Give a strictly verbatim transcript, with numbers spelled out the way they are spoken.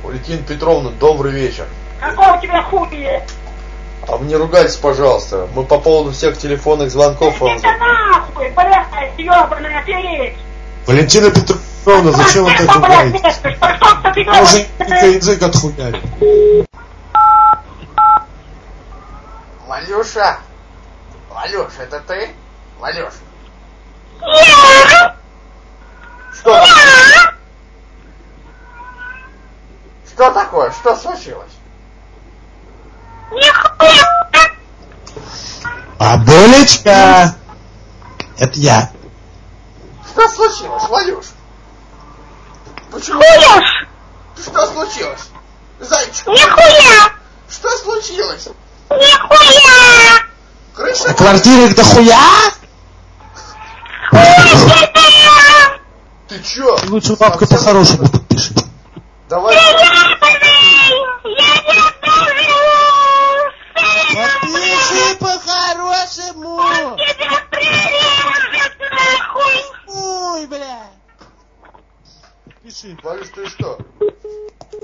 Валентина Петровна, добрый вечер. Какого тебя хуя? А вы не ругайтесь, пожалуйста. Мы по поводу всех телефонных звонков вам... Это нахуй, блядь, ёбаная перечь! Валентина Петровна, зачем вы так ругаетесь? Уже язык отхуяли. Валюша! Валюш, это ты? Валюш? Я! Что? Я! Что такое? Что случилось? Нихуя! Бабулечка! Это я. Что случилось, Валюш? Почему? Хуёшь! Что случилось? Зайчик! Нихуя! Что случилось? Нихуя! Крыша... На квартире дохуя? Хуя! Ты чё? Лучше бабка по-хорошему подпиши. Давай... Подпиши по-хорошему! Тебя прирежет, нахуй! Ой, бля! Пиши. Валюш, ты что?